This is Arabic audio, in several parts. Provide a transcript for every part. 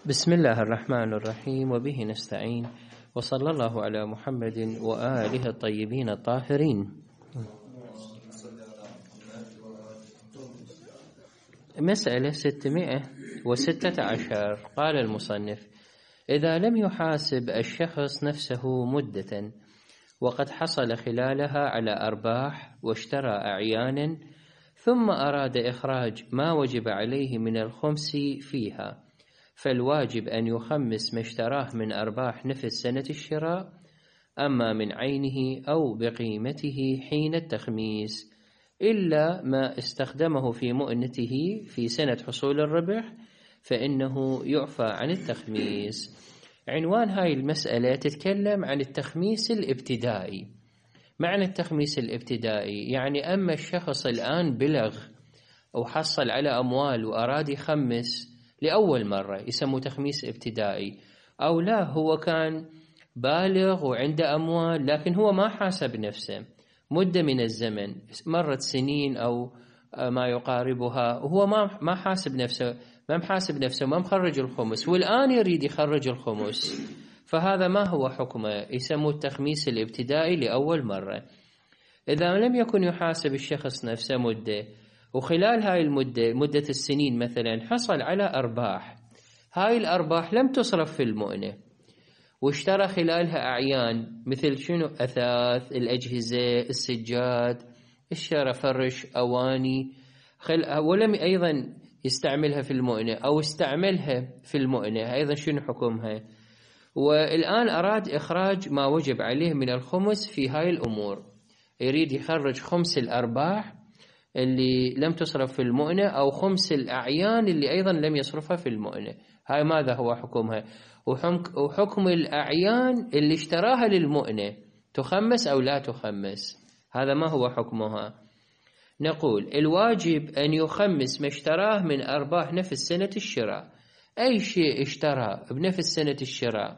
بسم الله الرحمن الرحيم، وبه نستعين، وصلى الله على محمد وآله الطيبين الطاهرين. مسألة 616. قال المصنف: إذا لم يحاسب الشخص نفسه مدة وقد حصل خلالها على أرباح واشترى أعيانا، ثم أراد إخراج ما وجب عليه من الخمس فيها، فالواجب أن يخمس ما اشتراه من أرباح نفس سنة الشراء، أما من عينه أو بقيمته حين التخميس، إلا ما استخدمه في مؤنته في سنة حصول الربح فإنه يعفى عن التخميس. عنوان هاي المسألة تتكلم عن التخميس الابتدائي. معنى التخميس الابتدائي يعني أما الشخص الآن بلغ وحصل على أموال وأراد يخمس لأول مرة يسموه تخميس ابتدائي، أو لا هو كان بالغ وعنده أموال لكن هو ما حاسب نفسه مدة من الزمن، مرت سنين أو ما يقاربها، وهو ما حاسب نفسه، ما محاسب نفسه، ما مخرج الخمس، والآن يريد يخرج الخمس، فهذا ما هو حكمه؟ يسموه التخميس الابتدائي لأول مرة. إذا لم يكن يحاسب الشخص نفسه مدة، وخلال هاي المدة، مدة السنين مثلا، حصل على أرباح، هاي الأرباح لم تصرف في المؤنة، واشترى خلالها أعيان مثل شنو؟ أثاث، الأجهزة، السجاد، اشترى فرش، أواني، ولم أيضا يستعملها في المؤنة أو استعملها في المؤنة، أيضا شنو حكمها؟ والآن أراد إخراج ما وجب عليه من الخمس في هاي الأمور، يريد يخرج خمس الأرباح اللي لم تصرف في المؤنة أو خمس الأعيان اللي أيضا لم يصرفها في المؤنة. هاي ماذا هو حكمها؟ وحكم الأعيان اللي اشتراها للمؤنة تخمس أو لا تخمس، هذا ما هو حكمها؟ نقول الواجب أن يخمس ما اشتراه من أرباح نفس سنة الشراء. أي شيء اشترى بنفس سنة الشراء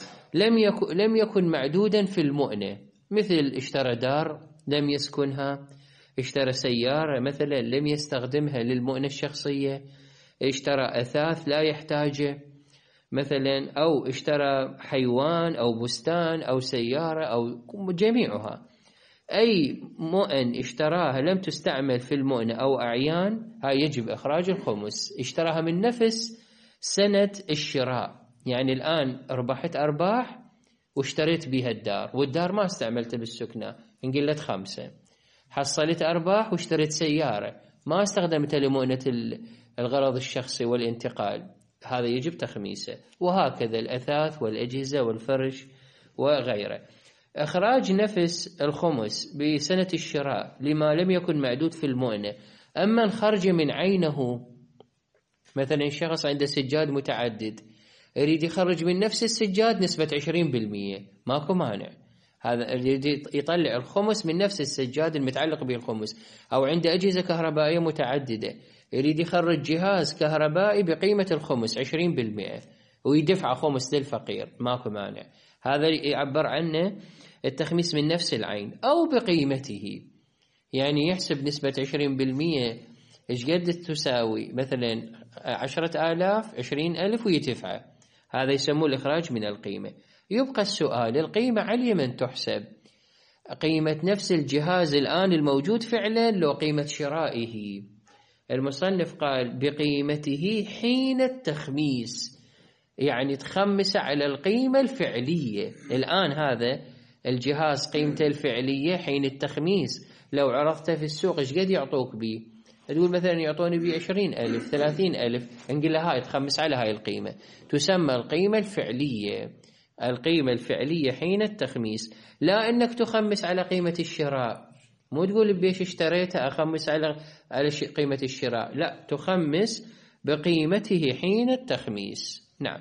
لم يكن معدودا في المؤنة، مثل اشترى دار لم يسكنها، اشترى سيارة مثلا لم يستخدمها للمؤنة الشخصية، اشترى أثاث لا يحتاجه مثلا، أو اشترى حيوان أو بستان أو سيارة أو جميعها. أي مؤن اشتراها لم تستعمل في المؤنة أو أعيان، هاي يجب إخراج الخمس. اشتراها من نفس سنة الشراء، يعني الآن ربحت أرباح واشتريت بها الدار، والدار ما استعملتها بالسكنة، انقلت 5. حصلت أرباح واشتريت سيارة ما استخدمتها لمؤنة الغرض الشخصي والانتقال، هذا يجب تخميسه. وهكذا الأثاث والأجهزة والفرش وغيره. إخراج نفس الخمس بسنة الشراء لما لم يكن معدود في المؤنة. أما الخرج من عينه، مثلا شخص عنده سجاد متعدد يريد يخرج من نفس السجاد نسبة 20%، ماكو مانع، هذا يريد يطلع الخمس من نفس السجاد المتعلق به الخمس. أو عنده أجهزة كهربائية متعددة يريد يخرج جهاز كهربائي بقيمة الخمس 20% ويدفع خمس للفقير، ماكو مانع، هذا يعبر عنه التخميس من نفس العين أو بقيمته، يعني يحسب نسبة 20% إيش قد تساوي، مثلا 10,000 20,000 ويدفعه، هذا يسموه الإخراج من القيمة. يبقى السؤال: القيمة على من تحسب؟ قيمة نفس الجهاز الآن الموجود فعلا لو قيمة شرائه؟ المصنف قال بقيمته حين التخميس، يعني تخمس على القيمة الفعلية. الآن هذا الجهاز قيمته الفعلية حين التخميس لو عرضته في السوق إيش قد يعطوك به؟ تقول مثلا يعطوني ب 20,000 30,000، نقول هاي تخمس على هاي القيمة، تسمى القيمة الفعلية. القيمة الفعلية حين التخميس، لا أنك تخمس على قيمة الشراء، مو تقول بيش اشتريتها أخمس على قيمة الشراء، لا، تخمس بقيمته حين التخميس. نعم،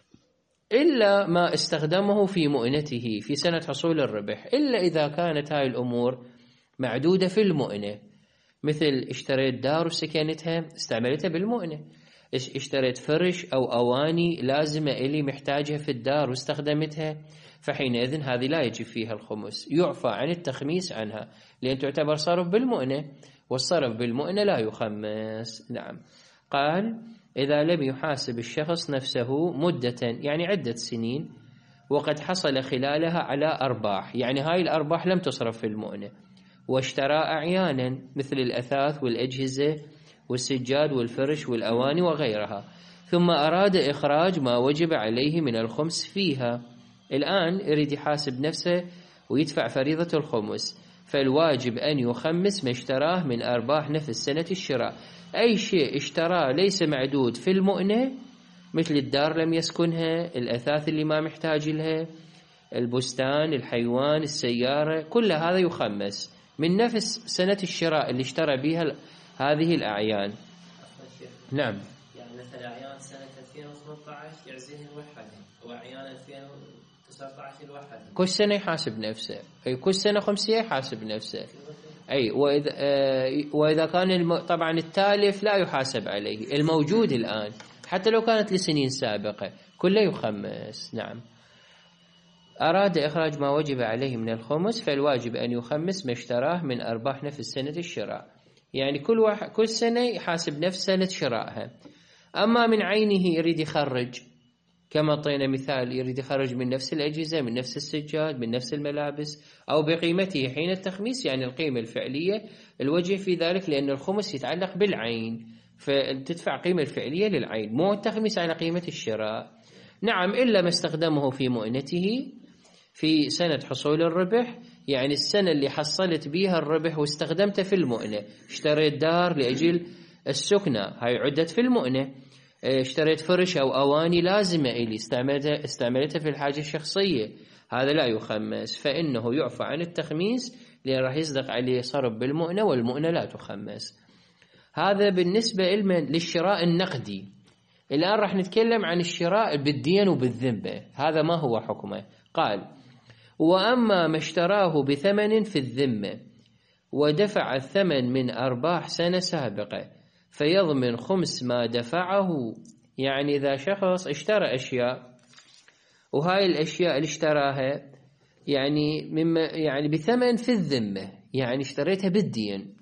إلا ما استخدمه في مؤنته في سنة حصول الربح، إلا إذا كانت هاي الأمور معدودة في المؤنة، مثل اشتريت دار وسكنتها استعملتها بالمؤنة، اشتريت فرش أو أواني لازمة إلي محتاجها في الدار واستخدمتها، فحينئذ هذه لا يجب فيها الخمس، يعفى عن التخميس عنها، لأن تعتبر صرف بالمؤنة، والصرف بالمؤنة لا يخمس. نعم. قال إذا لم يحاسب الشخص نفسه مدة يعني عدة سنين وقد حصل خلالها على أرباح، يعني هاي الأرباح لم تصرف في المؤنة، واشترى أعيانا مثل الأثاث والأجهزة والسجاد والفرش والأواني وغيرها، ثم أراد إخراج ما وجب عليه من الخمس فيها. الآن يريد يحاسب نفسه ويدفع فريضة الخمس، فالواجب أن يخمس ما اشتراه من أرباح نفس سنة الشراء. أي شيء اشتراه ليس معدود في المؤنة، مثل الدار لم يسكنها، الأثاث اللي ما محتاج لها، البستان، الحيوان، السيارة، كل هذا يخمس من نفس سنة الشراء اللي اشترى بها هذه الأعيان. نعم. يعني مثلا أعيان سنة 2018 يعزيها الوحدة، وأعيان 2019 الوحدة. كل سنة يحاسب نفسه، أي كل سنة خمسية يحاسب نفسه. أي وإذا كان طبعا التالف لا يحاسب عليه، الموجود الآن حتى لو كانت لسنين سابقة كله يخمس. نعم. أراد إخراج ما وجب عليه من الخمس، فالواجب أن يخمس ما اشتراه من أرباح نفس سنة الشراء، يعني كل سنة يحاسب نفس سنة شرائها. أما من عينه يريد يخرج، كما طينا مثال، يريد يخرج من نفس الأجهزة، من نفس السجاد، من نفس الملابس، أو بقيمته حين التخميس، يعني القيمة الفعلية، الوجه في ذلك لأن الخمس يتعلق بالعين، فتدفع قيمة الفعلية للعين، مو التخميس على قيمة الشراء. نعم، إلا ما استخدمه في مؤنته في سنة حصول الربح، يعني السنة اللي حصلت بيها الربح واستخدمته في المؤنة. اشتريت دار لأجل السكنة، هاي عدت في المؤنة. اشتريت فرش أو أواني لازمة إلي، استعملتها في الحاجة الشخصية، هذا لا يخمس، فإنه يعفى عن التخميس لأن راح يصدق عليه صرف بالمؤنة، والمؤنة لا تخمس. هذا بالنسبة للشراء النقدي. الآن راح نتكلم عن الشراء بالدين وبالذمة، هذا ما هو حكمه. قال: وأما ما اشتراه بثمن في الذمة ودفع الثمن من أرباح سنة سابقة فيضمن خمس ما دفعه. يعني إذا شخص اشترى أشياء، وهاي الأشياء اللي اشتراها يعني بثمن في الذمة، يعني اشتريتها بالدين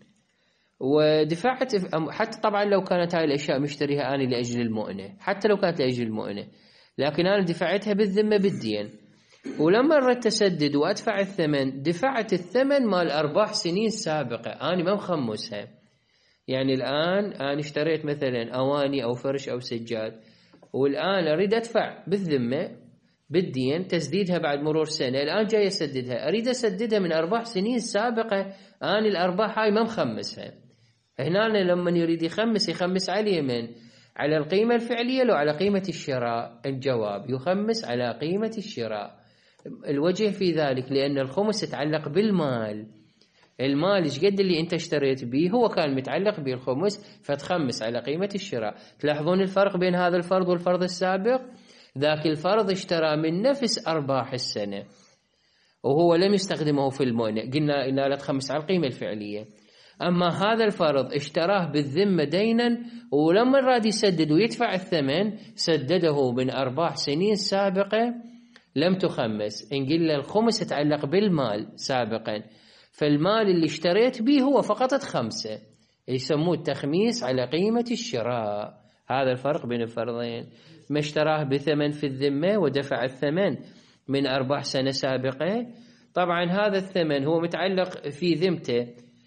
ودفعت، حتى طبعا لو كانت هاي الأشياء مشتريها أنا لأجل المؤنة، حتى لو كانت لأجل المؤنة، لكن أنا دفعتها بالذمة بالدين، ولما أردت أسدد وأدفع الثمن، دفعت الثمن مال أرباح سنين سابقة، أنا ما مخمسها. يعني الآن أنا اشتريت مثلا أواني أو فرش أو سجاد، والآن أريد أدفع بالذمة بالدين تسديدها بعد مرور سنة، الآن جاي أسددها، أريد أسددها من أرباح سنين سابقة، أنا الأرباح هاي ما مخمسها. هنا لما يريد يخمس عليه من على القيمة الفعلية لو على قيمة الشراء؟ الجواب: يخمس على قيمة الشراء. الوجه في ذلك لأن الخمس يتعلق بالمال، المال ايش قد اللي انت اشتريت به هو كان متعلق به الخمس، فتخمس على قيمة الشراء. تلاحظون الفرق بين هذا الفرض والفرض السابق؟ ذاك الفرض اشترى من نفس أرباح السنة وهو لم يستخدمه في المؤنة، قلنا لا تخمس على القيمة الفعلية. أما هذا الفرض اشتراه بالذمة دينا، ولما راد يسدد ويدفع الثمن سدده من أرباح سنين سابقة لم تخمس، إن قلنا الخمس يتعلق بالمال سابقا، فالمال اللي اشتريت به هو فقط خمسة، يسموه التخميس على قيمة الشراء. هذا الفرق بين الفرضين. ما اشتراه بثمن في الذمة ودفع الثمن من أرباح سنة سابقة، طبعا هذا الثمن هو متعلق في ذمته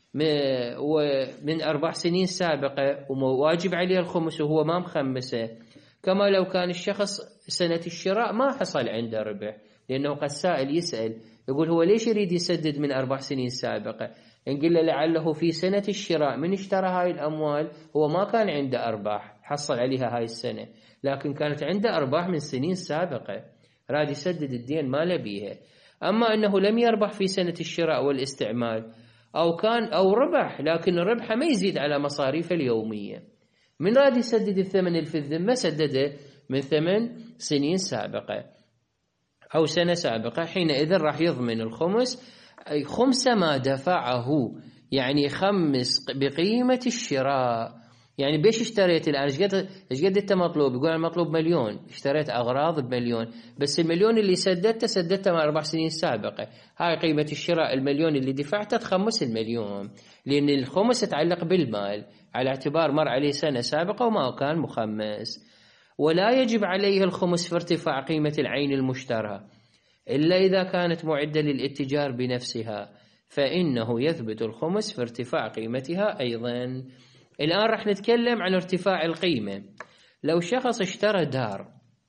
من أرباح سنين سابقة وواجب عليه الخمس وهو ما مخمسه، كما لو كان الشخص سنة الشراء ما حصل عنده ربح، لأنه قد سائل يسأل يقول هو ليش يريد يسدد من أرباح سنين سابقة؟ نقول له لعله في سنة الشراء من اشترى هاي الأموال هو ما كان عنده أرباح حصل عليها هاي السنة، لكن كانت عنده أرباح من سنين سابقة، راد يسدد الدين ما لبيها. أما أنه لم يربح في سنة الشراء والاستعمال، أو ربح لكن ربحه ما يزيد على مصاريف اليومية، من راد يسدد الثمن اللي في الذمة سدده من 8 سنين سابقة أو سنة سابقة، حينئذ راح يضمن الخمس، أي خمس ما دفعه، يعني يخمس بقيمة الشراء. يعني بيش اشتريت الآن؟ ايش قد انت مطلوب؟ يقول المطلوب مليون، اشتريت أغراض ب1,000,000، بس المليون اللي سددته من 4 سنين سابقة، هاي قيمة الشراء. المليون اللي دفعته تخمس المليون، لأن الخمس يتعلق بالمال على اعتبار مر عليه سنة سابقة وما كان مخمس. ولا يجب عليه الخمس في ارتفاع قيمة العين المشترى إلا إذا كانت معدة للاتجار بنفسها، فإنه يثبت الخمس في ارتفاع قيمتها أيضا. الآن رح نتكلم عن ارتفاع القيمة. لو شخص اشترى دار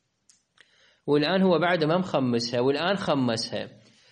والآن هو بعد ما مخمسها والآن خمسها،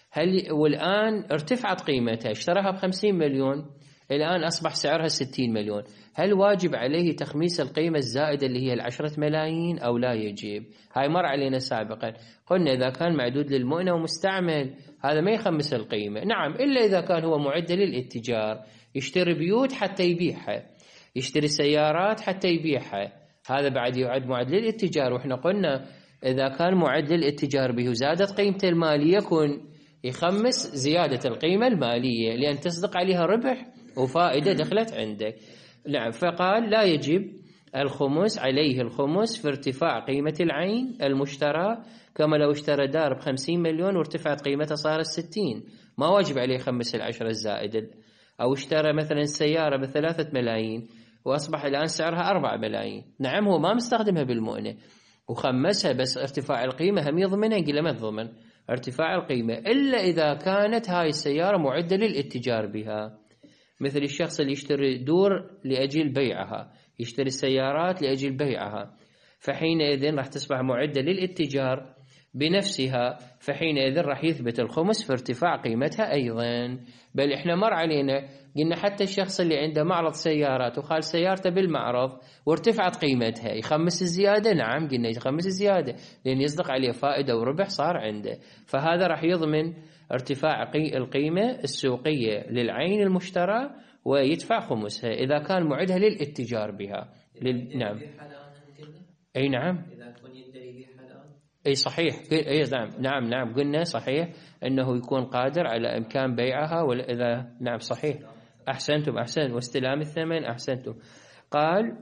والآن ارتفعت قيمتها، اشتراها ب50 مليون، الآن أصبح سعرها 60 مليون، هل واجب عليه تخميس القيمة الزائدة اللي هي 10 ملايين أو لا يجب؟ هاي مر علينا سابقا، قلنا إذا كان معدود للمؤنة ومستعمل هذا ما يخمس القيمة. نعم، إلا إذا كان هو معد للاتجار، يشتري بيوت حتى يبيعها، يشتري سيارات حتى يبيعها، هذا بعد يعد معد للاتجار. وإحنا قلنا إذا كان معد للاتجار به وزادت قيمته المالية يكون يخمس زيادة القيمة المالية، لأن تصدق عليها ربح وفائدة دخلت عندك. نعم، فقال لا يجب الخمس، عليه الخمس في ارتفاع قيمة العين المشترى، كما لو اشترى دار ب50 مليون وارتفعت قيمتها صارت 60، ما واجب عليه يخمس 10 الزائدة. أو اشترى مثلا سيارة ب3 ملايين وأصبح الآن سعرها 4 ملايين، نعم هو ما مستخدمها بالمؤنة وخمسها، بس ارتفاع القيمة هم يضمنها؟ قيل ما تضمن ارتفاع القيمة إلا إذا كانت هاي السيارة معدة للاتجار بها، مثل الشخص اللي يشتري دور لأجل بيعها، يشتري سيارات لأجل بيعها، فحينئذ راح تصبح معدة للاتجار بنفسها، فحينئذ راح يثبت الخمس في ارتفاع قيمتها أيضا. بل إحنا مر علينا قلنا حتى الشخص اللي عنده معرض سيارات وخال سيارته بالمعرض وارتفعت قيمتها يخمس الزيادة؟ نعم قلنا يخمس الزيادة، لأن يصدق عليه فائدة وربح صار عنده، فهذا راح يضمن ارتفاع القيمة السوقية للعين المشترى ويدفع خمسها إذا كان معدها للاتجار بها. نعم. أي نعم. أي صحيح. أي نعم قلنا صحيح أنه يكون قادر على إمكان بيعها، ولا إذا نعم صحيح. أحسنتم واستلام الثمن. أحسنتم. قال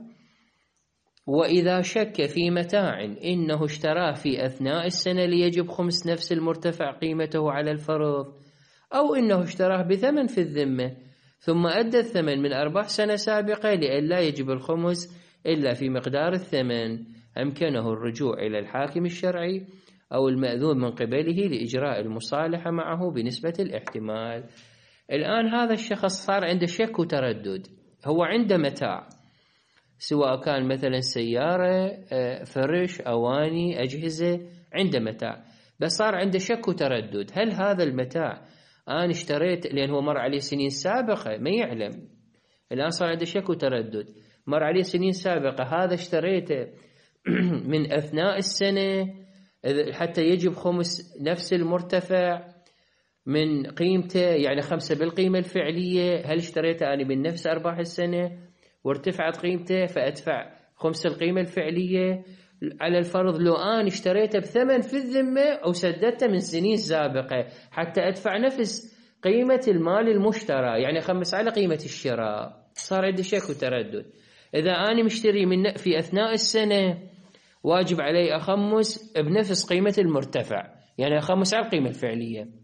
وإذا شك في متاع إنه اشتراه في أثناء السنة ليجب خمس نفس المرتفع قيمته على الفرض، أو إنه اشتراه بثمن في الذمة ثم أدى الثمن من أرباح سنة سابقة لئلا يجب الخمس إلا في مقدار الثمن، أمكنه الرجوع إلى الحاكم الشرعي أو المأذون من قبله لإجراء المصالحة معه بنسبة الاحتمال. الآن هذا الشخص صار عنده شك وتردد، هو عنده متاع سواء كان مثلا سيارة، فرش، أواني، أجهزة، عنده متاع، بس صار عنده شك وتردد، هل هذا المتاع أنا اشتريت لأن هو مر عليه سنين سابقة ما يعلم، الآن صار عنده شك وتردد، مر عليه سنين سابقة، هذا اشتريته من أثناء السنة حتى يجب خمس نفس المرتفع من قيمته، يعني 5 بالقيمة الفعلية، هل اشتريته أنا من نفس أرباح السنة وارتفعت قيمته فأدفع 5 القيمة الفعلية على الفرض لو أنا اشتريته بثمن في الذمة أو سددته من سنين سابقة حتى أدفع نفس قيمة المال المشترى، يعني 5 على قيمة الشراء. صار عندي شك وتردد، إذا أنا مشتري من في أثناء السنة واجب علي أخمس بنفس قيمة المرتفع، يعني أخمس على القيمة الفعلية.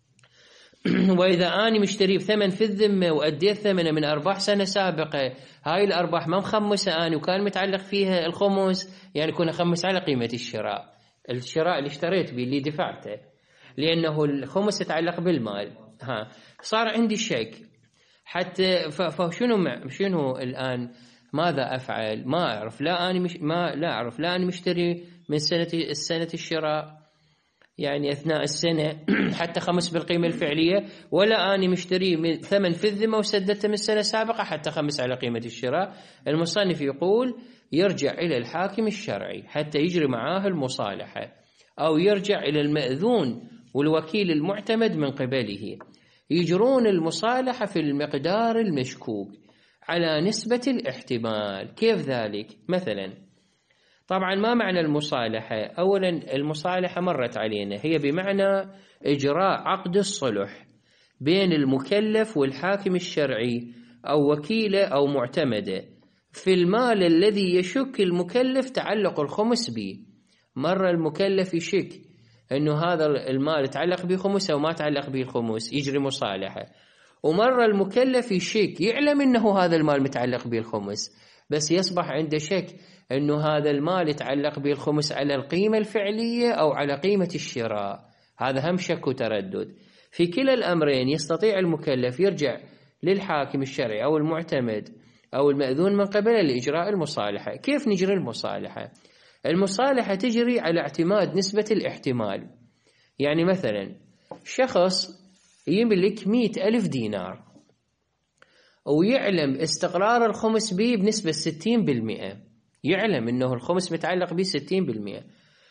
وإذا أنا مشتري بثمن في الذمة وأديت ثمنه من أرباح سنة سابقة، هاي الأرباح ما مخمسة أنا وكان متعلق فيها الخمس، يعني كنا خمس على قيمة الشراء اللي اشتريت به اللي دفعته، لأنه الخمس يتعلق بالمال. صار عندي شك حتى شنو الآن ماذا أفعل؟ ما أعرف، لا أعرف، لا أنا مشتري من سنة الشراء يعني أثناء السنة حتى 5 بالقيمة الفعلية، ولا أنا مشتري من ثمن في الذمة وسددته من السنة السابقة حتى 5 على قيمة الشراء. المصنف يقول يرجع إلى الحاكم الشرعي حتى يجري معاه المصالحة، أو يرجع إلى المأذون والوكيل المعتمد من قبله، يجرون المصالحة في المقدار المشكوك على نسبة الاحتمال. كيف ذلك؟ مثلا طبعا ما معنى المصالحة؟ أولا المصالحة مرت علينا هي بمعنى إجراء عقد الصلح بين المكلف والحاكم الشرعي أو وكيله أو معتمده في المال الذي يشك المكلف تعلق الخمس به. مرة المكلف يشك أنه هذا المال تعلق به خمس أو ما تعلق به الخمس، يجري مصالحة. ومرة المكلف يشك، يعلم أنه هذا المال متعلق به الخمس، بس يصبح عنده شك أنه هذا المال يتعلق به الخمس على القيمة الفعلية أو على قيمة الشراء. هذا هم شك وتردد. في كلا الأمرين يستطيع المكلف يرجع للحاكم الشرعي أو المعتمد أو المأذون من قبله لإجراء المصالحة. كيف نجري المصالحة؟ المصالحة تجري على اعتماد نسبة الاحتمال. يعني مثلا شخص يملك 100,000 دينار ويعلم استقرار الخمس به بنسبة 60%، يعلم أنه الخمس متعلق به 60%،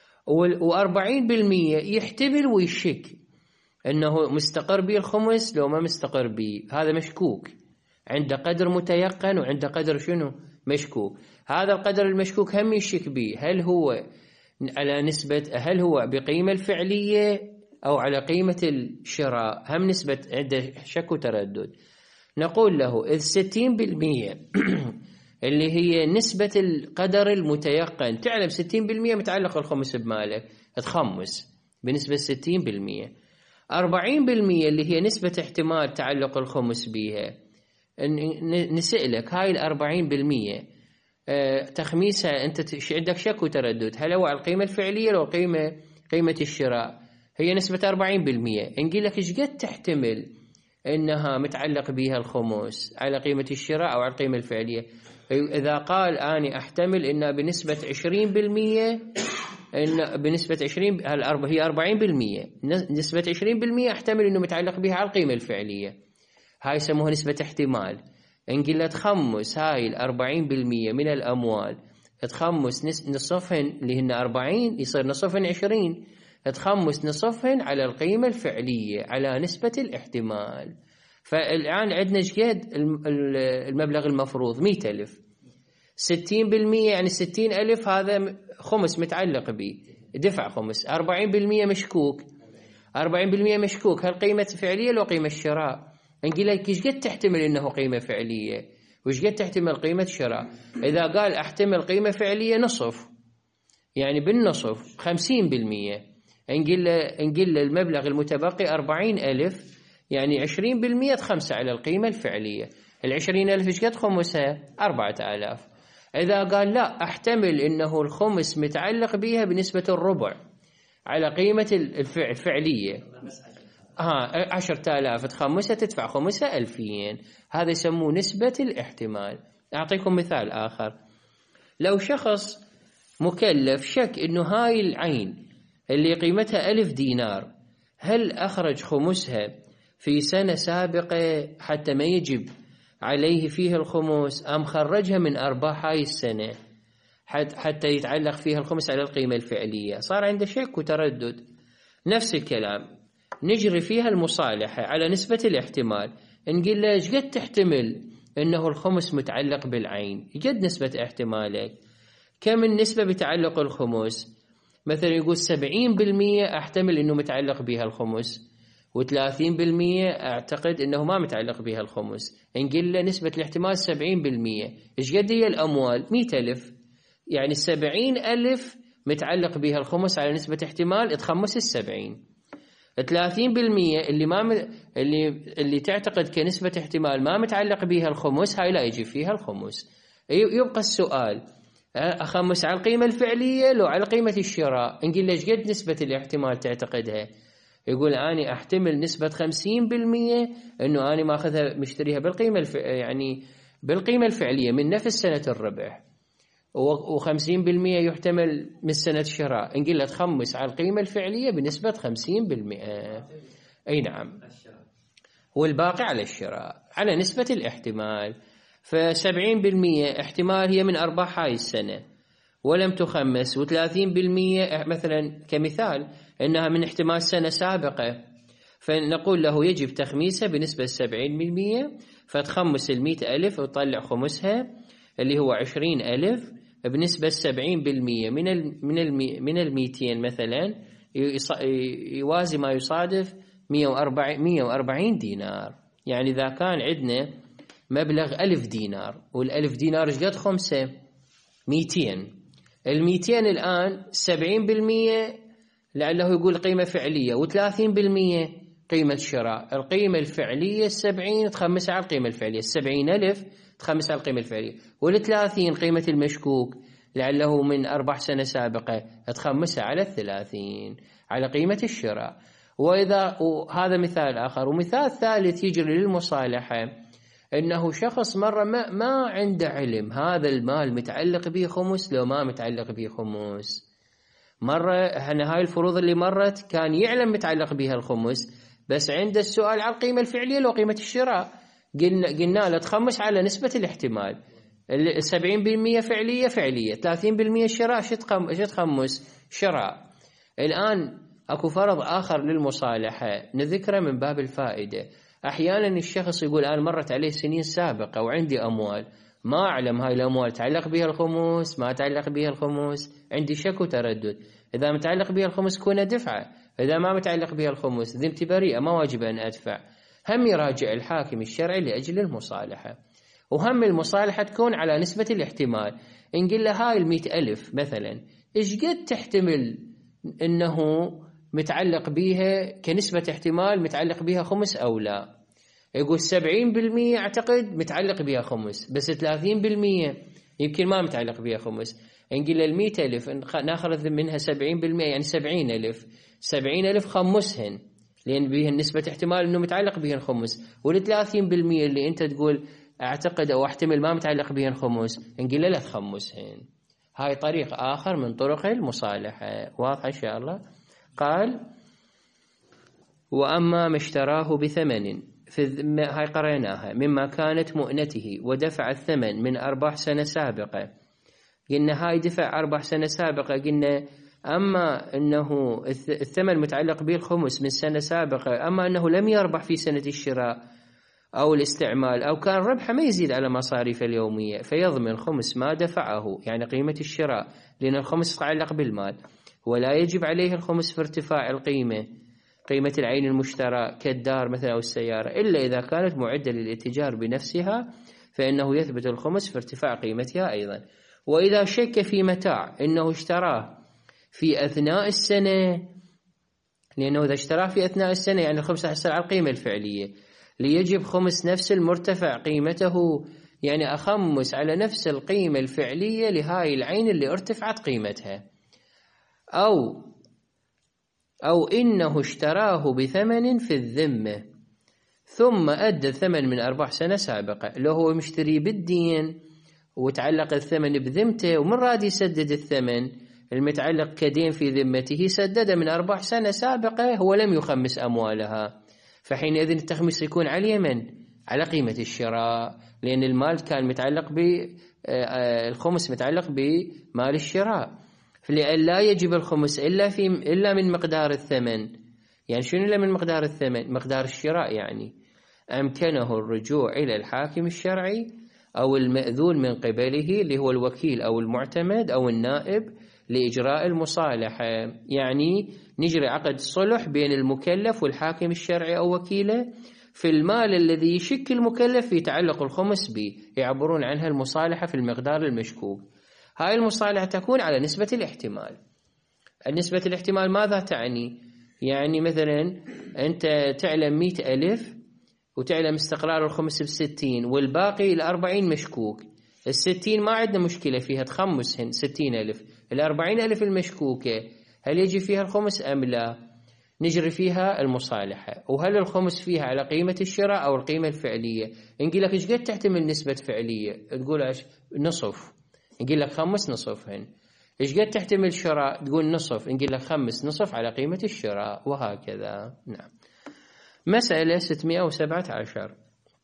و40% يحتمل ويشك أنه مستقر به الخمس لو ما مستقر به. هذا مشكوك، عنده قدر متيقن وعنده قدر شنو مشكوك. هذا القدر المشكوك هم يشك به، هل هو على نسبة، هل هو بقيمة الفعلية أو على قيمة الشراء، هم نسبة، عنده شك وتردد. نقول له إذ 60% اللي هي نسبة القدر المتيقن، تعلم 60% متعلق الخمس بمالك، تخمس بنسبة 60%. 40% اللي هي نسبة احتمال تعلق الخمس بها، نسألك هاي 40% تخميسها أنت عندك شك وتردد، هل هو على القيمة الفعلية لو قيمة الشراء؟ هي نسبة 40%. نقول لك إيش قد تحتمل إنها متعلق بها الخمس، على قيمة الشراء أو على القيمة الفعلية؟ إذا قال أنا أحتمل إنها بنسبة 20%، إن بنسبة 20 هي 40%، نسبة 20% أحتمل إنه متعلق بها على القيمة الفعلية، هاي يسموها نسبة احتمال. نقول له تخمس هاي 40% من الأموال، تخمس نصفهن اللي هن 40 يصير نصفهن 20، تخمس نصفهن على القيمة الفعلية على نسبة الاحتمال. فالآن عندنا شقد المبلغ المفروض 100,000، 60% يعني 60,000، هذا خمس متعلق به، دفع خمس. 40% مشكوك، 40% مشكوك، هل قيمة فعلية لو قيمة الشراء؟ نقول لك إيش قد تحتمل إنه قيمة فعلية وإيش قد تحتمل قيمة شراء؟ إذا قال أحتمل قيمة فعلية نصف، يعني بالنصف 50%، نقول له المبلغ المتبقي 40,000، يعني 20% تخمسة على القيمة الفعلية. 20,000 إيش قد خمسها؟ 4,000. إذا قال لا أحتمل إنه الخمس متعلق بها بنسبة الربع على قيمة الفعلية، 10,000 تخمسها تدفع خمسها 2,000، هذا يسموه نسبة الاحتمال. أعطيكم مثال آخر. لو شخص مكلف شك إنه هاي العين اللي قيمتها 1,000 دينار هل أخرج خمسها في سنة سابقة حتى ما يجب عليه فيها الخمس، أم خرجها من أرباح هاي السنة حتى يتعلق فيها الخمس على القيمة الفعلية؟ صار عنده شك وتردد. نفس الكلام نجري فيها المصالحة على نسبة الاحتمال. نقول له إيش قد تحتمل إنه الخمس متعلق بالعين؟ قد نسبة احتمالك؟ كم النسبة بتعلق الخمس؟ مثلا يقول 70% أحتمل إنه متعلق بها الخمس، و30% أعتقد إنه ما متعلق بها الخمس. نقول له نسبة الاحتمال 70%. إيش قد هي الأموال؟ 100,000، يعني 70,000 متعلق بها الخمس على نسبة احتمال تخمس 70. 30% اللي تعتقد كنسبة احتمال ما متعلق بها الخمس، هاي لا يجي فيها الخمس. يبقى السؤال أخمس على القيمة الفعلية لو على قيمة الشراء؟ نقول له إيش قد نسبة الاحتمال تعتقدها؟ يقول أنا أحتمل نسبة 50% إنه أنا ما أخذها مشتريها يعني بالقيمة الفعلية من نفس سنة الربح، و50% يحتمل من سنة الشراء. نقول له تخمس على القيمة الفعلية بنسبة 50%. أي نعم، والباقي على الشراء على نسبة الاحتمال. ف70% احتمال هي من أرباح هاي السنة ولم تخمس، و30% مثلا كمثال إنها من احتمال سنة سابقة، فنقول له يجب تخميسها بنسبة 70%، فتخمس 100,000 وتطلع خمسها اللي هو 20,000 بنسبة 70% من 200 مثلا، يوازي ما يصادف 140 دينار. يعني إذا كان عندنا مبلغ 1000 دينار، وال1000 دينار ايش قد خمسة؟ 200. ال200 الآن 70% لعله يقول قيمة فعلية، و30% قيمة شراء. القيمة الفعلية 70 تخمسها على القيمة الفعلية، 70,000 تخمسها على القيمة الفعلية، وال30 قيمة المشكوك لعله من أرباح سنة سابقة تخمسها على 30 على قيمة الشراء. وهذا مثال آخر. ومثال ثالث يجري للمصالحة، إنه شخص مرة ما عنده علم هذا المال متعلق به خمس لو ما متعلق به خمس. مرة هاي الفروض اللي مرت كان يعلم متعلق بها الخمس، بس عنده السؤال على القيمة الفعلية لو قيمة الشراء، قلنا له تخمس على نسبة الاحتمال، 70% فعلية 30% شراء، تخمس شراء. الآن أكو فرض آخر للمصالحة نذكره من باب الفائدة. أحيانا الشخص يقول أنا مرت عليه سنين سابقة وعندي أموال ما أعلم هاي الأموال تعلق بها الخمس ما تعلق بها الخمس، عندي شك وتردد. إذا متعلق بها الخمس كون دفعة، إذا ما متعلق بها الخمس ذمتي بريئة ما واجب أن أدفع. هم يراجع الحاكم الشرعي لأجل المصالحة. وهم المصالحة تكون على نسبة الاحتمال. إن قل له هاي 100,000 مثلا إيش قد تحتمل إنه متعلق بها كنسبة احتمال متعلق بها خمس أو لا؟ يقول 70% أعتقد متعلق بها خمس، بس 30% يمكن ما متعلق بها خمس. نقول 100,000 ناخذ منها 70% يعني 70,000 خمسهن، لأن بها نسبة احتمال إنه متعلق بها الخمس. وال30% اللي أنت تقول أعتقد أو أحتمل ما متعلق بها الخمس، نقول لا تخمسهن. هاي طريق آخر من طرق المصالحة. واضح إن شاء الله؟ قال وأما ما اشتراه بثمن هاي قريناها مما كانت مؤنته ودفع الثمن من أرباح سنة سابقة. قلنا هاي دفع أرباح سنة سابقة، قلنا أما أنه الثمن متعلق به الخمس من سنة سابقة، أما أنه لم يربح في سنة الشراء أو الاستعمال أو كان ربحه ما يزيد على مصاريف اليومية، فيضمن خمس ما دفعه يعني قيمة الشراء، لأن الخمس يتعلق بالمال، ولا يجب عليه الخمس في ارتفاع قيمة العين المشترى كالدار مثلا أو السيارة، إلا إذا كانت معدة للاتجار بنفسها فإنه يثبت الخمس في ارتفاع قيمتها أيضا. وإذا شك في متاع إنه اشتراه في أثناء السنة، لأنه إذا اشتراه في أثناء السنة يعني الخمس تحصل على القيمة الفعلية، ليجب خمس نفس المرتفع قيمته، يعني أخمس على نفس القيمة الفعلية لهاي العين اللي ارتفعت قيمتها. أو إنه اشتراه بثمن في الذمة ثم أدى الثمن من أرباح سنة سابقة، لو هو مشتري بالدين وتعلق الثمن بذمته ومن راد يسدد الثمن المتعلق كدين في ذمته، سدد من أرباح سنة سابقة هو لم يخمس أموالها، فحينئذ التخميس يكون على اليمن على قيمة الشراء، لأن المال كان متعلق الخمس متعلق بمال الشراء، فلأن لا يجب الخمس إلا من مقدار الثمن. يعني شنو إلا من مقدار الثمن؟ مقدار الشراء، يعني أمكنه الرجوع إلى الحاكم الشرعي أو المأذون من قبله اللي هو الوكيل أو المعتمد أو النائب لإجراء المصالحة. يعني نجري عقد صلح بين المكلف والحاكم الشرعي أو وكيله في المال الذي يشك المكلف في تعلق الخمس به، يعبرون عنها المصالحة في المقدار المشكوك. هاي المصالحة تكون على نسبة الاحتمال. النسبة الاحتمال ماذا تعني؟ يعني مثلا أنت تعلم 100,000 وتعلم استقرار الخمس ب60 والباقي 40 مشكوك. 60 ما عندنا مشكلة فيها تخمسهن 60,000. 40,000 المشكوكة هل يجي فيها الخمس أم لا؟ نجري فيها المصالحة. وهل الخمس فيها على قيمة الشراء أو القيمة الفعلية؟ نقول لك إيش قد تحتمل نسبة فعلية؟ تقول نصف، نقول لك خمس نصفهن. إيش قد تحتمل شراء؟ تقول نصف، نقول لك خمس نصف على قيمة الشراء، وهكذا. نعم. مسألة 617.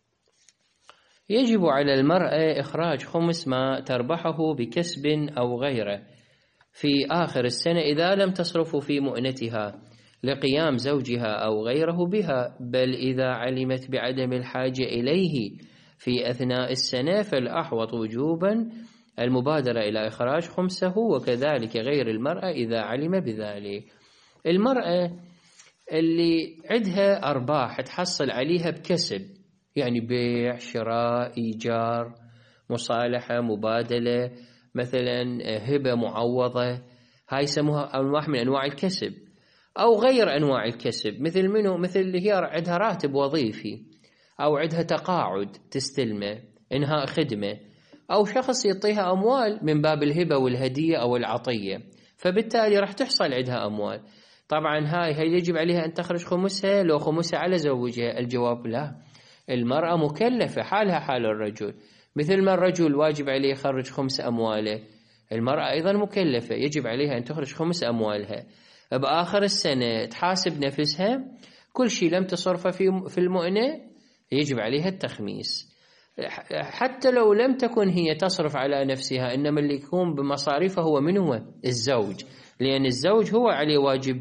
يجب على المرأة إخراج خمس ما تربحه بكسب أو غيره في آخر السنة إذا لم تصرف في مؤنتها لقيام زوجها أو غيره بها، بل إذا علمت بعدم الحاجة إليه في أثناء السنة فالأحوط وجوبا المبادرة إلى إخراج خمسه، وكذلك غير المرأة إذا علم بذلك. المرأة اللي عندها أرباح تحصل عليها بكسب، يعني بيع، شراء، إيجار، مصالحة، مبادلة، مثلا هبة معوضة، هاي يسموها أنواع من أنواع الكسب. أو غير أنواع الكسب، مثل منه؟ مثل اللي هي عندها راتب وظيفي، أو عندها تقاعد تستلمه، إنهاء خدمة، أو شخص يعطيها أموال من باب الهبة والهدية أو العطية، فبالتالي راح تحصل عندها أموال. طبعا هاي يجب عليها أن تخرج خمسها لو خمسها على زوجها؟ الجواب لا، المرأة مكلفة حالها حال الرجل، مثل ما الرجل واجب عليه يخرج خمس أمواله، المرأة أيضا مكلفة يجب عليها أن تخرج خمس أموالها. بآخر السنة تحاسب نفسها، كل شيء لم تصرفه في المؤنة يجب عليها التخميس، حتى لو لم تكن هي تصرف على نفسها، إنما اللي يكون بمصاريفه هو من هو؟ الزوج، لأن الزوج هو عليه واجب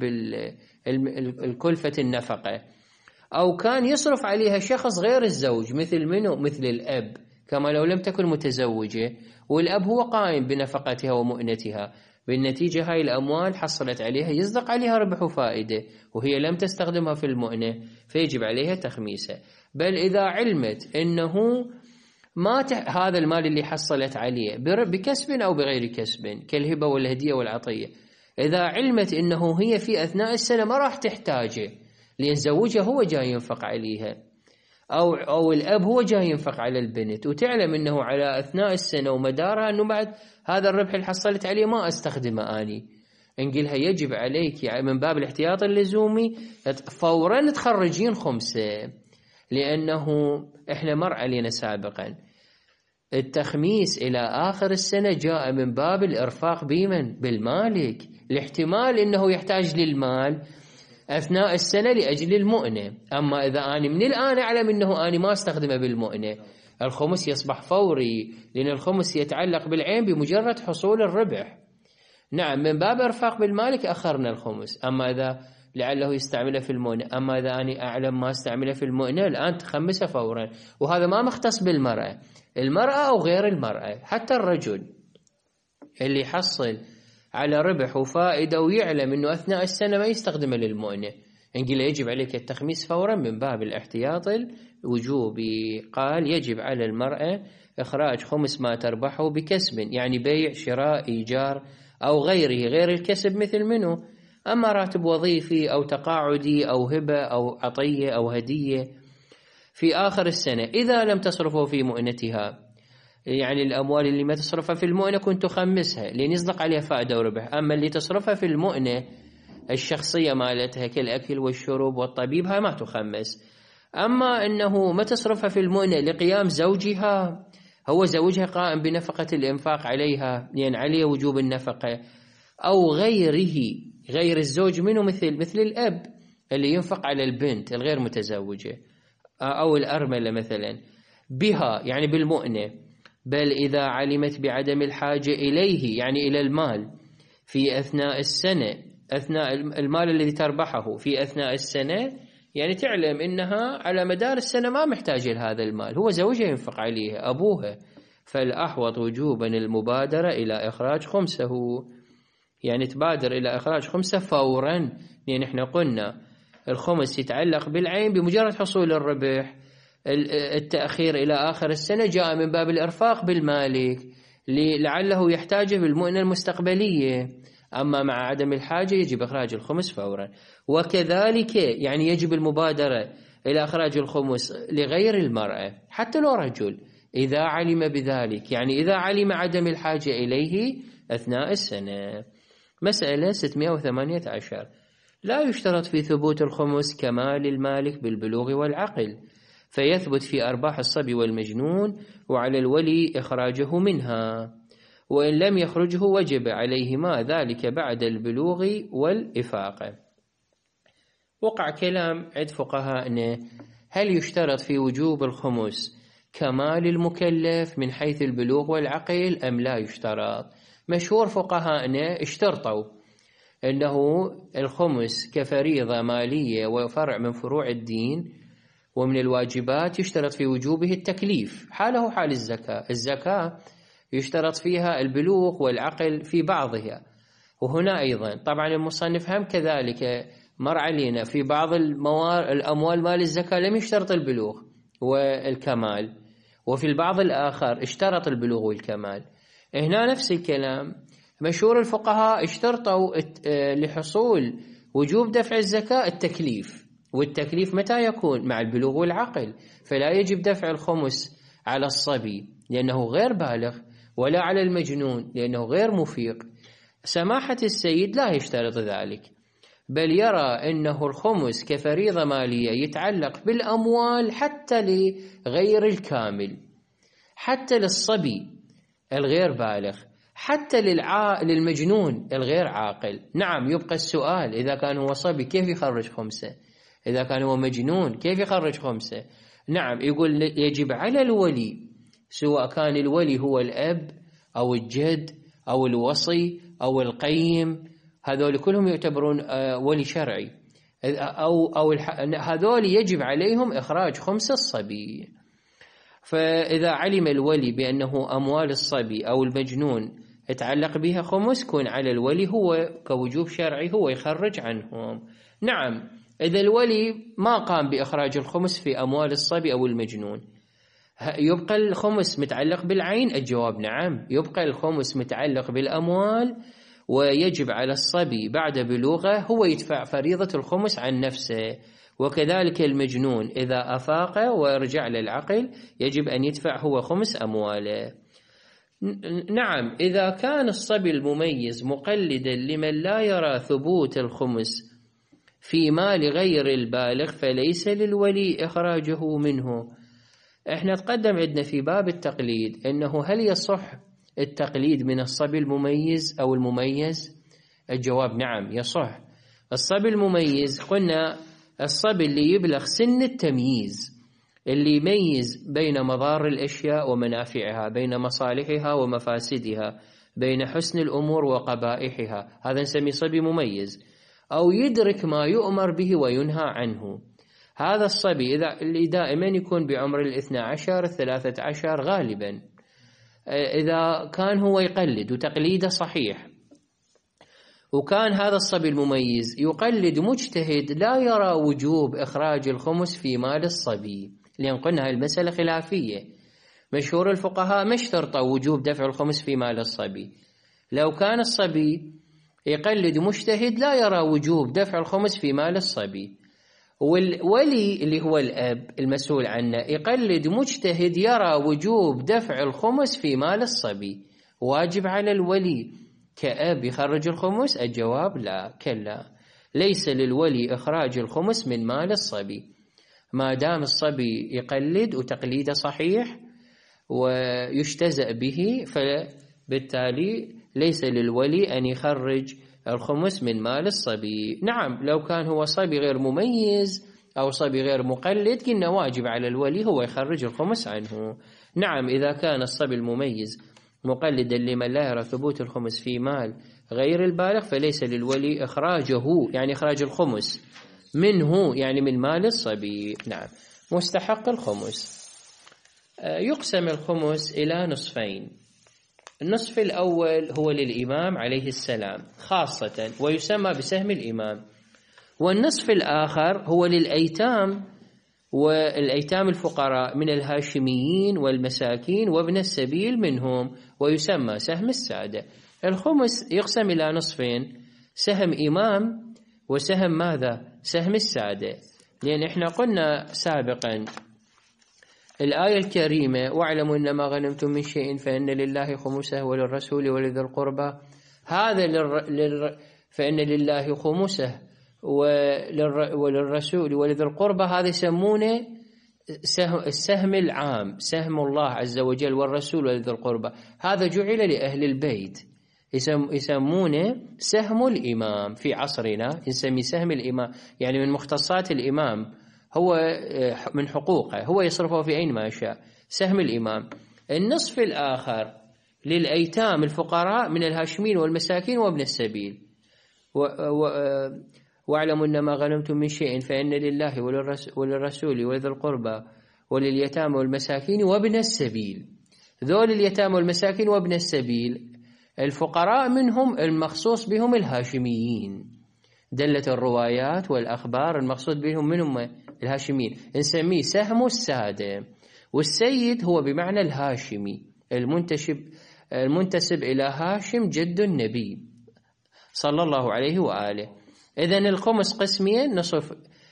الكلفة النفقة. أو كان يصرف عليها شخص غير الزوج، مثل منه؟ مثل الأب، كما لو لم تكن متزوجة والأب هو قائم بنفقتها ومؤنتها، بالنتيجة هاي الأموال حصلت عليها يصدق عليها ربح وفائدة وهي لم تستخدمها في المؤنة، فيجب عليها تخميسها. بل إذا علمت أنه ما هذا المال اللي حصلت عليه بكسب أو بغير كسب كالهبة والهدية والعطية، إذا علمت أنه هي في أثناء السنة ما راح تحتاجه لأن زوجها هو جاي ينفق عليها، أو الأب هو جاي ينفق على البنت، وتعلم أنه على أثناء السنة ومدارها أنه بعد هذا الربح اللي حصلت عليه ما أستخدمه أني، نقولها يجب عليك يعني من باب الاحتياط اللزومي فورا تخرجين خمسة، لأنه إحنا مر علينا سابقا التخميس إلى آخر السنة جاء من باب الإرفاق بمن؟ بالمالك، الاحتمال أنه يحتاج للمال أثناء السنة لأجل المؤنة. أما إذا أنا من الآن أعلم أنه أنا ما استخدمه بالمؤنة، الخمس يصبح فوري، لأن الخمس يتعلق بالعين بمجرد حصول الربح. نعم من باب إرفاق بالمالك أخرنا الخمس، أما إذا لعله يستعمله في المؤنة، أما إذا أنا أعلم ما استعمله في المؤنة الآن تخمسه فورا. وهذا ما مختص بالمرأة، المرأة أو غير المرأة، حتى الرجل اللي يحصل على ربح وفائدة ويعلم أنه أثناء السنة ما يستخدمه للمؤنة، نقول يجب عليك التخميس فورا من باب الاحتياط الوجوبي. قال يجب على المرأة إخراج خمس ما تربحه بكسب، يعني بيع، شراء، إيجار أو غيره غير الكسب، مثل منه؟ أما راتب وظيفي أو تقاعدي أو هبة أو عطية أو هدية في آخر السنة إذا لم تصرفه في مؤنتها، يعني الأموال اللي ما تصرفها في المؤنة كنت تخمسها لأن يصدق عليها فائدة وربح. أما اللي تصرفها في المؤنة الشخصية مالتها كالأكل والشرب والطبيب هاي ما تخمس. أما أنه ما تصرفها في المؤنة لقيام زوجها، هو زوجها قائم بنفقة الإنفاق عليها لأن عليه وجوب النفقة، أو غيره غير الزوج منه، مثل الأب اللي ينفق على البنت الغير متزوجة أو الأرملة مثلا بها يعني بالمؤنة. بل إذا علمت بعدم الحاجة إليه يعني إلى المال في أثناء السنة، أثناء المال الذي تربحه في أثناء السنة، يعني تعلم إنها على مدار السنة ما محتاج لهذا المال، هو زوجها ينفق عليه أبوها، فالأحوط وجوبا المبادرة إلى إخراج خمسه، يعني تبادر إلى إخراج خمسة فورا، لأن إحنا قلنا الخمس يتعلق بالعين بمجرد حصول الربح، التأخير إلى آخر السنة جاء من باب الإرفاق بالمالك لعله يحتاجه بالمؤنة المستقبلية، أما مع عدم الحاجة يجب إخراج الخمس فورا. وكذلك يعني يجب المبادرة إلى إخراج الخمس لغير المرأة حتى لو رجل إذا علم بذلك، يعني إذا علم عدم الحاجة إليه أثناء السنة. مسألة 618 لا يشترط في ثبوت الخمس كمال المالك بالبلوغ والعقل، فيثبت في أرباح الصبي والمجنون، وعلى الولي إخراجه منها، وإن لم يخرجه وجب عليهما ذلك بعد البلوغ والإفاقة. وقع كلام عند فقهاءنا هل يشترط في وجوب الخمس كمال المكلف من حيث البلوغ والعقل أم لا يشترط؟ مشهور فقهاءنا اشترطوا أنه الخمس كفريضة مالية وفرع من فروع الدين ومن الواجبات يشترط في وجوبه التكليف حاله حال الزكاة. الزكاة يشترط فيها البلوغ والعقل في بعضها، وهنا أيضا طبعا المصنف هم كذلك مر علينا في بعض الأموال مال الزكاة لم يشترط البلوغ، والكمال، وفي البعض الآخر اشترط البلوغ والكمال. هنا نفس الكلام، مشهور الفقهاء اشترطوا لحصول وجوب دفع الزكاة التكليف، والتكليف متى يكون؟ مع البلوغ والعقل، فلا يجب دفع الخمس على الصبي لأنه غير بالغ، ولا على المجنون لأنه غير مفيق. سماحة السيد لا يشترط ذلك، بل يرى أنه الخمس كفريضة مالية يتعلق بالأموال حتى لغير الكامل، حتى للصبي الغير بالغ، حتى للمجنون الغير عاقل. نعم، يبقى السؤال، إذا كان هو صبي كيف يخرج خمسة؟ إذا كان هو مجنون كيف يخرج خمسة؟ نعم، يقول يجب على الولي، سواء كان الولي هو الأب أو الجد أو الوصي أو القيم، هذول كلهم يعتبرون ولي شرعي، أو هذول يجب عليهم إخراج خمس الصبي. فإذا علم الولي بأنه أموال الصبي أو المجنون يتعلق بها خمس، كون على الولي هو كوجوب شرعي هو يخرج عنهم. نعم، إذا الولي ما قام بإخراج الخمس في أموال الصبي أو المجنون، يبقى الخمس متعلق بالعين؟ الجواب نعم، يبقى الخمس متعلق بالأموال، ويجب على الصبي بعد بلوغه هو يدفع فريضة الخمس عن نفسه، وكذلك المجنون إذا أفاق ويرجع للعقل يجب أن يدفع هو خمس أمواله. نعم، إذا كان الصبي المميز مقلدا لمن لا يرى ثبوت الخمس في مال غير البالغ فليس للولي إخراجه منه. احنا تقدم عندنا في باب التقليد أنه هل يصح التقليد من الصبي المميز أو المميز؟ الجواب نعم يصح. الصبي المميز قلنا الصبي اللي يبلغ سن التمييز، اللي يميز بين مضار الأشياء ومنافعها، بين مصالحها ومفاسدها، بين حسن الأمور وقبائحها، هذا نسميه صبي مميز. أو يدرك ما يؤمر به وينهى عنه، هذا الصبي اللي دائما يكون بعمر 12 13 غالبا، إذا كان هو يقلد وتقليده صحيح، وكان هذا الصبي المميز يقلد مجتهد لا يرى وجوب إخراج الخمس في مال الصبي، لأن قلنا المسألة خلافية، مشهور الفقهاء ما اشترطوا وجوب دفع الخمس في مال الصبي. لو كان الصبي يقلد مجتهد لا يرى وجوب دفع الخمس في مال الصبي، والولي اللي هو الأب المسؤول عنه يقلد مجتهد يرى وجوب دفع الخمس في مال الصبي، واجب على الولي كأب يخرج الخمس؟ الجواب لا، كلا، ليس للولي إخراج الخمس من مال الصبي ما دام الصبي يقلد وتقليده صحيح ويجتزأ به، فبالتالي ليس للولي أن يخرج الخمس من مال الصبي. نعم، لو كان هو صبي غير مميز أو صبي غير مقلد قلنا واجب على الولي هو يخرج الخمس عنه. نعم، إذا كان الصبي المميز مقلدا لمن لا يرى ثبوت الخمس في مال غير البالغ فليس للولي إخراجه، يعني إخراج الخمس منه، يعني من مال الصبي. نعم. مستحق الخمس، يقسم الخمس إلى نصفين. النصف الأول هو للإمام عليه السلام خاصة ويسمى بسهم الإمام، والنصف الآخر هو للأيتام والأيتام الفقراء من الهاشميين والمساكين وابن السبيل منهم ويسمى سهم السادة. الخمس يقسم إلى نصفين، سهم إمام وسهم ماذا؟ سهم السادة، لأن احنا قلنا سابقا الآية الكريمة واعلموا إنما غنمتم من شيء فإن لله خمسه وللرسول ولذي القربى، هذا فإن لله خمسه وللرسول ولذي القربى، هذا يسمونه السهم العام، سهم الله عز وجل والرسول ولذي القربى، هذا جعل لأهل البيت، يسمونه سهم الإمام. في عصرنا نسمي سهم الإمام، يعني من مختصات الإمام، هو من حقوقه هو يصرفه في أين ما يشاء، سهم الإمام. النصف الآخر للأيتام الفقراء من الهاشمين والمساكين وابن السبيل، واعلموا إنما غنمتم من شيء فإن لله وللرسول ولذي القربى ولليتامى والمساكين وابن السبيل. ذول اليتامى والمساكين وابن السبيل الفقراء منهم المخصوص بهم الهاشميين، دلت الروايات والأخبار المقصود بهم منهم الهاشميين نسميه سهم السادة، والسيد هو بمعنى الهاشمي المنتسب إلى هاشم جد النبي صلى الله عليه وآله. إذن الخمس قسمين، نصف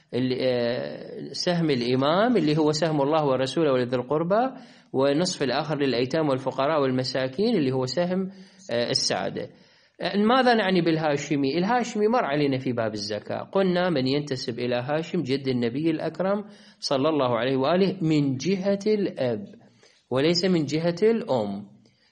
سهم الإمام اللي هو سهم الله ورسوله ولذي القربى، ونصف الآخر للأيتام والفقراء والمساكين اللي هو سهم السعادة. ماذا نعني بالهاشمي؟ الهاشمي مر علينا في باب الزكاة، قلنا من ينتسب إلى هاشم جد النبي الأكرم صلى الله عليه وآله من جهة الأب وليس من جهة الأم.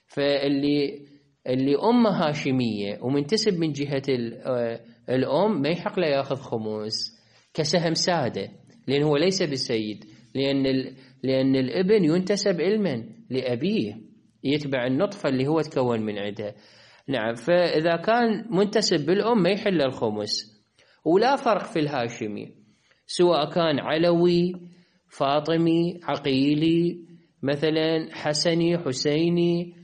فاللي أم هاشمية ومنتسب من جهة الأم ما يحق له يأخذ خمس كسهم سادة، لأنه هو ليس بالسيد، لأن الابن ينتسب علما لأبيه يتبع النطفة اللي هو تكون من عندها. نعم، فإذا كان منتسب بالأم ما يحل الخمس. ولا فرق في الهاشمي سواء كان علوي فاطمي عقيلي مثلا حسني حسيني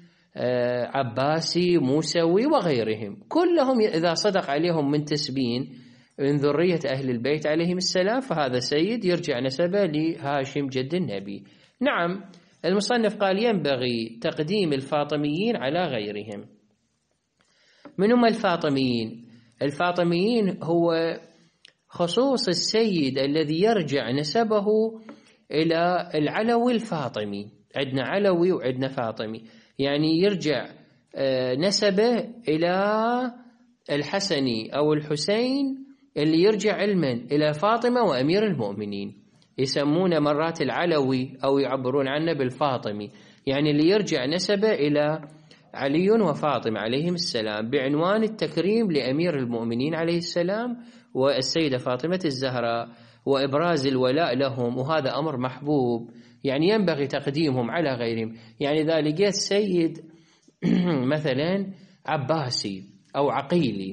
عباسي موسوي وغيرهم، كلهم إذا صدق عليهم منتسبين من ذرية أهل البيت عليهم السلام فهذا سيد يرجع نسبه لهاشم جد النبي. نعم، المصنف قال ينبغي تقديم الفاطميين على غيرهم. من هم الفاطميين؟ الفاطميين هو خصوص السيد الذي يرجع نسبه إلى العلوي الفاطمي، عندنا علوي وعندنا فاطمي، يعني يرجع نسبه إلى الحسني أو الحسين اللي يرجع علما إلى فاطمة وأمير المؤمنين، يسمونه مرات العلوي أو يعبرون عنه بالفاطمي، يعني اللي يرجع نسبه إلى علي وفاطمة عليهم السلام بعنوان التكريم لأمير المؤمنين عليه السلام والسيدة فاطمة الزهراء وإبراز الولاء لهم، وهذا أمر محبوب، يعني ينبغي تقديمهم على غيرهم. يعني إذا لقيت سيد مثلا عباسي أو عقيلي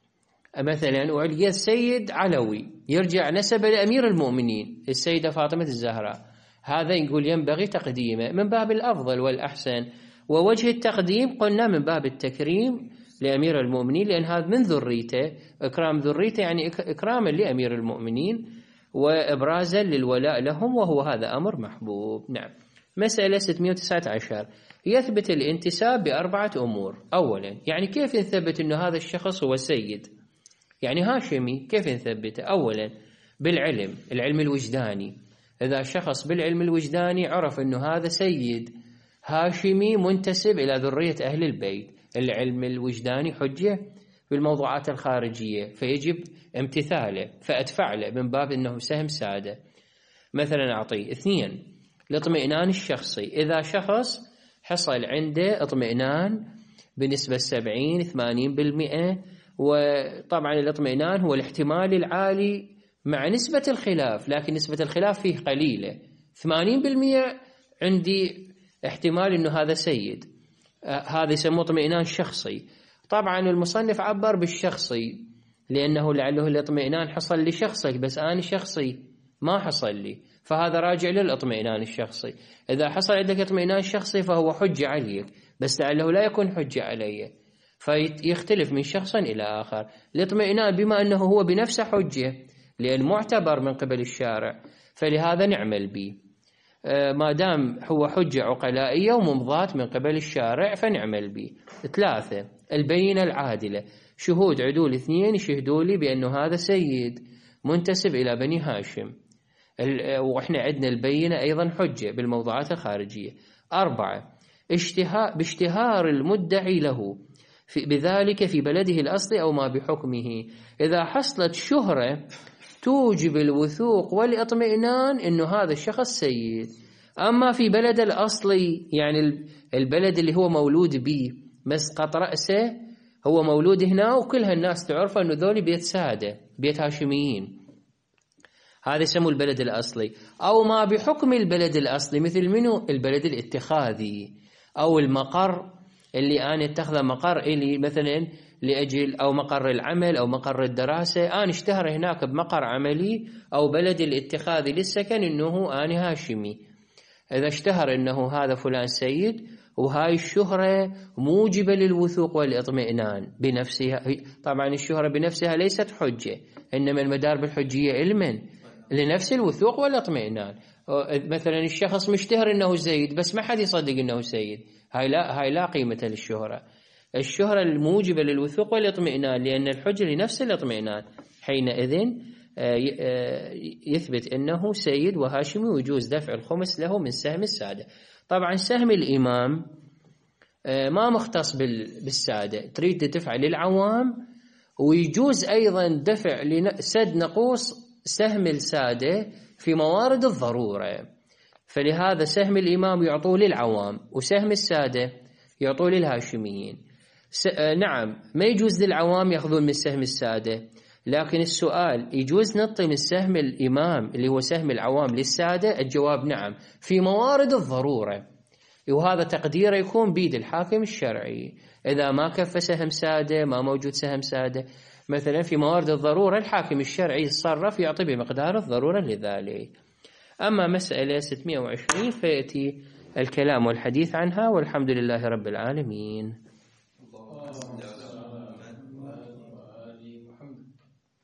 مثلا ولقيت سيد علوي يرجع نسبه لأمير المؤمنين السيدة فاطمة الزهراء، هذا يقول ينبغي تقديمه من باب الأفضل والأحسن. ووجه التقديم قلنا من باب التكريم لأمير المؤمنين، لأن هذا من ذريته، إكرام ذريته يعني إكراما لأمير المؤمنين وإبرازا للولاء لهم، وهو هذا أمر محبوب. نعم. مسألة 619 يثبت الانتساب بأربعة أمور. أولا، يعني كيف نثبت أنه هذا الشخص هو سيد يعني هاشمي؟ كيف نثبته؟ أولا بالعلم، العلم الوجداني. إذا شخص بالعلم الوجداني عرف أنه هذا سيد هاشمي منتسب إلى ذرية أهل البيت، العلم الوجداني حجة في الموضوعات الخارجية فيجب امتثاله فأدفع له من باب أنه سهم سادة مثلا أعطيه. اثنين، الاطمئنان الشخصي، إذا شخص حصل عنده اطمئنان بنسبة 70-80%، وطبعا الاطمئنان هو الاحتمال العالي مع نسبة الخلاف، لكن نسبة الخلاف فيه قليلة، 80% عندي احتمال أنه هذا سيد، هذا يسموه اطمئنان شخصي. طبعا المصنف عبر بالشخصي لأنه لعله الاطمئنان حصل لشخصك، بس أنا شخصي ما حصل لي، فهذا راجع للاطمئنان الشخصي. إذا حصل عندك اطمئنان شخصي فهو حجة عليك، بس لعله لا يكون حجة علي، فيختلف من شخص إلى آخر. الاطمئنان بما أنه هو بنفسه حجة لأن معتبر من قبل الشارع، فلهذا نعمل به ما دام هو حجة عقلائية وممضاة من قبل الشارع فنعمل به. ثلاثة، البينة العادلة، شهود عدول 2 يشهدوا لي بأنه هذا سيد منتسب إلى بني هاشم، وإحنا عندنا البينة أيضا حجة بالموضوعات الخارجية. 4، باشتهار المدعي له بذلك في بلده الأصلي أو ما بحكمه، إذا حصلت شهرة توجب الوثوق والاطمئنان إنه هذا الشخص سيد. أما في بلد الأصلي يعني البلد اللي هو مولود به، مسقط رأسه هو مولود هنا وكل هالناس تعرف أنه ذولي بيت سادة بيت هاشميين، هذا يسموه البلد الأصلي. أو ما بحكم البلد الأصلي مثل منه البلد الاتخاذي أو المقر اللي أنا اتخذ مقر إلي مثلا لأجل أو مقر العمل أو مقر الدراسة، أنا اشتهر هناك بمقر عملي أو بلد الاتخاذ للسكن إنه أنا هاشمي، إذا اشتهر إنه هذا فلان سيد، وهاي الشهرة موجبة للوثوق والاطمئنان بنفسها. طبعا الشهرة بنفسها ليست حجة، إنما المدار بالحجية علما، لنفس الوثوق والاطمئنان. مثلا الشخص مشتهر أنه سيد بس ما حد يصدق أنه سيد، هاي لا قيمة للشهرة. الشهرة الموجبة للوثوق والاطمئنان، لأن الحجة لنفس الاطمئنان، حينئذ يثبت أنه سيد وهاشمي، ويجوز دفع الخمس له من سهم السادة. طبعا سهم الإمام ما مختص بالسادة، تريد تدفع للعوام، ويجوز أيضا دفع لسد نقوص سهم السادة في موارد الضرورة. فلهذا سهم الإمام يعطوه للعوام، وسهم السادة يعطوه للهاشميين. نعم ما يجوز للعوام يأخذون من سهم السادة، لكن السؤال يجوز نعطي من سهم الإمام اللي هو سهم العوام للسادة؟ الجواب نعم في موارد الضرورة، وهذا تقديره يكون بيد الحاكم الشرعي. إذا ما كفى سهم سادة، ما موجود سهم سادة مثلا في موارد الضرورة، الحاكم الشرعي يتصرف يعطي بمقدار الضرورة لذلك. أما مسألة 620 فيأتي الكلام والحديث عنها، والحمد لله رب العالمين.